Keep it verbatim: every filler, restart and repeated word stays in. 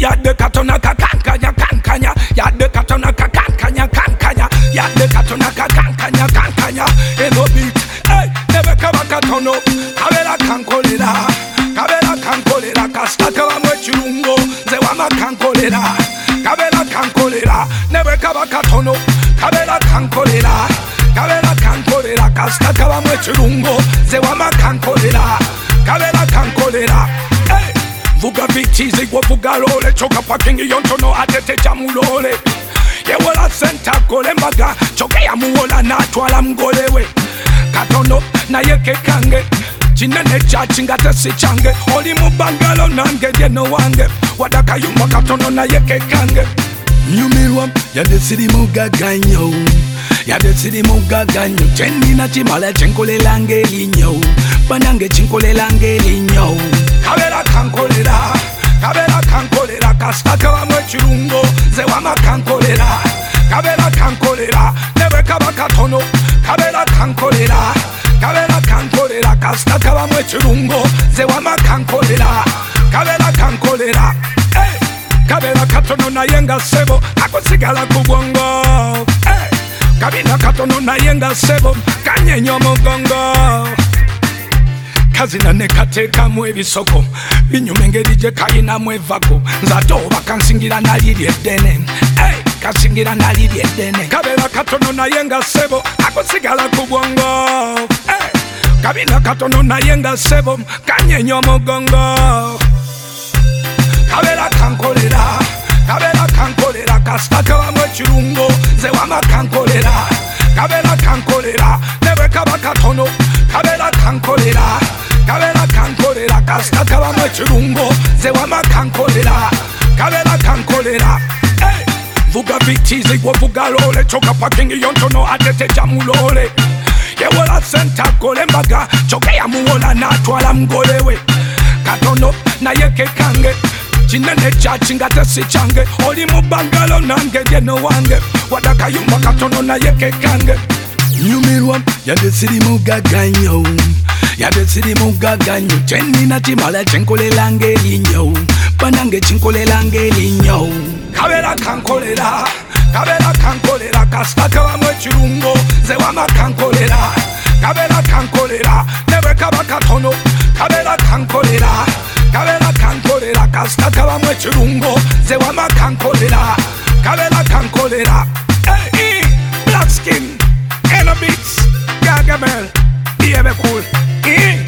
Yadde katona kakankanya kankanya. Yadde katona kakankanya kankanya. Yadde katona kakankanya kankanya. Eno beat, hey, never kaba katono. Kabela kankolera, kabela kankolera. Kastaka wa mwechirungo, zewama kankolera. Kabela kankolera, never kaba katono. Kabela kankolera, kabela kankolera. Kastaka wa mwechirungo, zewama kankolera. Kabela kankolera, hey. Vuga vitizi kwa vuga lole. Choka pakingi yontono atete chamulole. Yewola senta kole mbaga. Choke ya muwola na twala mgolewe. Katono na yeke kange. Chinene cha chingate si change. Oli mubangalo nange deno wange. Wadaka yumba katono na yeke kange. Nyumirwam yade siri mugaganyo. Yade siri mugaganyo. Chendi na chimala chenkole lange linyo. Banange chinkole lange linyo. Kabela kankolera, kabela kankolera. Kastaka wa mwechirungo, zewama kankolera. Kabela kankolera, never kaba katono. Kabela kankolera, kabela kankolera. Kastaka wa mwechirungo, zewama kankolera. Kabela kankolera, hey. Kabela katono na yenga sebo, akosigala kubongo, hey. Kabina katono na yenga sebo, kanyenyo mugongo. Kazina nekateka mwe bisoko. Binyumengeri je kaina mwe vako. Nzato bakansingira naliri edene. Hey, kansingira naliri edene. Kabela katono na yenga sebo, akosigala kubongo. Hey, kabina katono na yenga sebo, kanyenyo mugongo. Kabela kankolera, kabela kankolera. Kastaka wa mwechirungo, zewama kankolera. Kabela kankolera, never kaba katono. Kabela kankolera, kabela kankolera. Kastaka wa mwechirungo, zewama kankolera. Kabela kankolera, hey. Vuga vitizi kwa vuga lole. Choka pakingi yontono atete chamulole. Yewola senta kole mbaga. Choke ya muwola na twala mgolewe. Katono na yeke kange. Chinene cha chingate si change. Oli mubangalo nange deno wange. Wadaka yumba katono na yeke kange. Nyumirwam yade siri mugaganyo. Yade siri mugaganyo. Chendi na chimala chenkole lange linyo. Banange chinkole lange linyo. Kabela kankolera, kabela kankolera. Kastaka wa mwechirungo, zewama kankolera. Kabela kankolera, never kaba katono. Kabela kankolera, kabela kankolera. Kastaka wa mwechirungo, zewama kankolera. Kabela kankolera, hey, black skin. Eno beats, Gargamel, baby cool, eh.